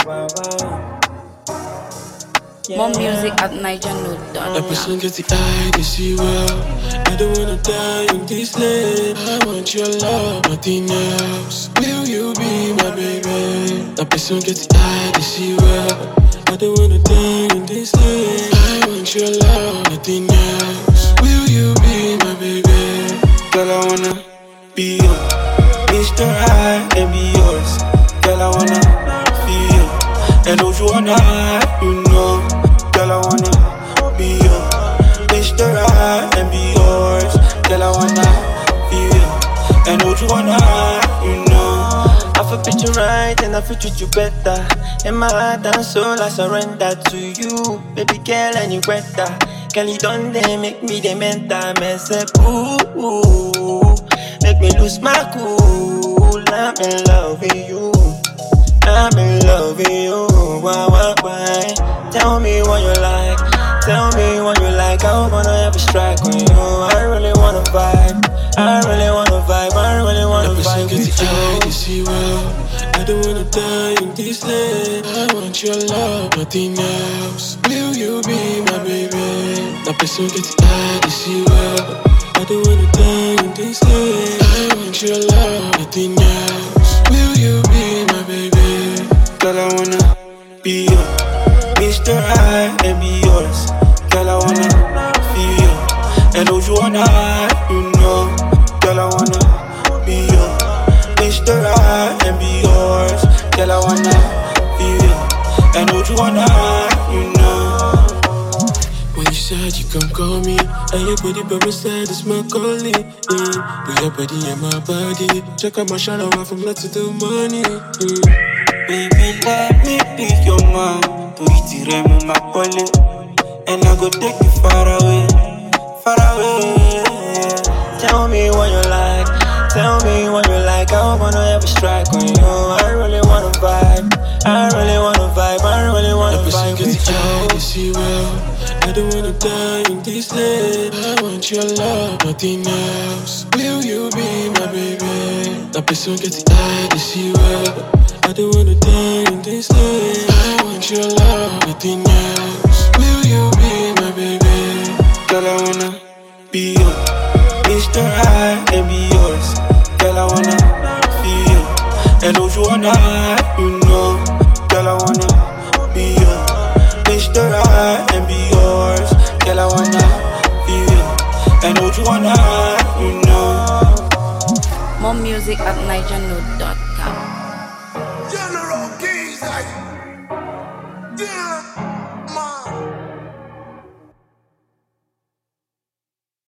wow, wow. More music at NigerNote.com. That person gets the eye, they see well. I don't wanna die in this lane. I want your love, nothing else. Will you be my baby? That person gets the eye, they see well. I don't wanna die in this lane. I want your love, nothing else. Will you be my baby? Girl, I wanna be you, Mr. High, and be yours. Girl, I wanna feel, and those you wanna, you know. Girl, I wanna be you, Mr. High, and be yours. Girl, I wanna feel, and those you wanna, you know. I feel picture right, and I feel treat you better. In my heart and soul, I surrender to you, baby girl, and you better. Girl, you done they make me the mental mess up. Ooh, make me lose my cool. I'm in love with you. I'm in love with you. Why? Tell me what you like. Tell me what you like. I wanna have a strike on you. I really wanna vibe. I really wanna vibe. I really wanna vibe with you. you. See well. I don't wanna die in this lane. I want your love, nothing else. Will you be my baby? That person gets the eye, they see well. I don't wanna die in this lane. I want your love, nothing else. Will you be my baby? Girl, I wanna be you, Mr. High, and be yours. Girl, I wanna feel, and those you wanna, you know. Girl, I wanna be you, Mr. High, and be yours. Girl, I wanna feel, and those you wanna, you know. When you said you come call me, and your body by my side is my calling. Put your body in my body. Check out my shadow from night to the morning. Baby, let me be your man. To eat it, remove my bullet. And I go take you far away, far away. Tell me what you like, tell me what you like. I wanna have a strike on you. I really wanna vibe, I really wanna vibe, I really wanna vibe with you. See well, I don't wanna die in this lane. I want your love, nothing else. Will you be my baby? That person gets the eye, they see well. I don't wanna die in this lane. I want your love, nothing else. Will you be my baby? Girl, I wanna be you, Mr. High, and be yours. Girl, I wanna feel, and those you wanna, you know. Girl, I wanna be you, Mr. High, and be yours. Girl, I wanna feel, and those you wanna, you know. More music at NigerNote.com. General Keys, like, yeah.